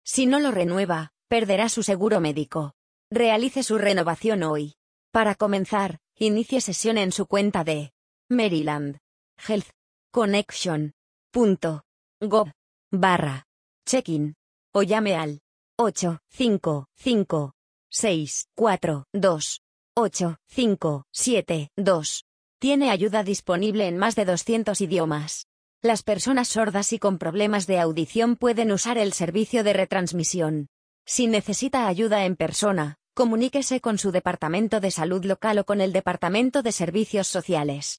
Si no lo renueva, perderá su seguro médico. Realice su renovación hoy. Para comenzar, inicie sesión en su cuenta de Maryland Health Connection.gov/check-in o llame al 855-642-8572. Tiene ayuda disponible en más de 200 idiomas. Las personas sordas y con problemas de audición pueden usar el servicio de retransmisión. Si necesita ayuda en persona, comuníquese con su departamento de salud local o con el departamento de servicios sociales.